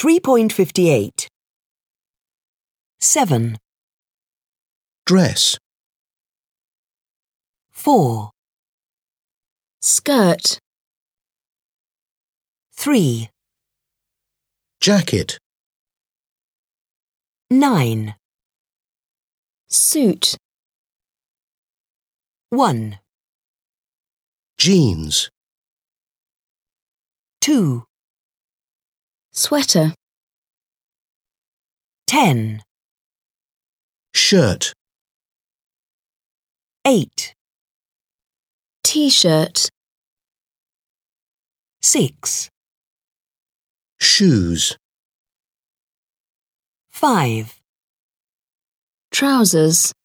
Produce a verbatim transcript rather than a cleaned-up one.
three point five eight. seven. Dress. four. Skirt. three. Jacket. nine. Suit. one. Jeans. two. Sweater. ten. Shirt. eight. T-shirt. six. Shoes. five. Trousers.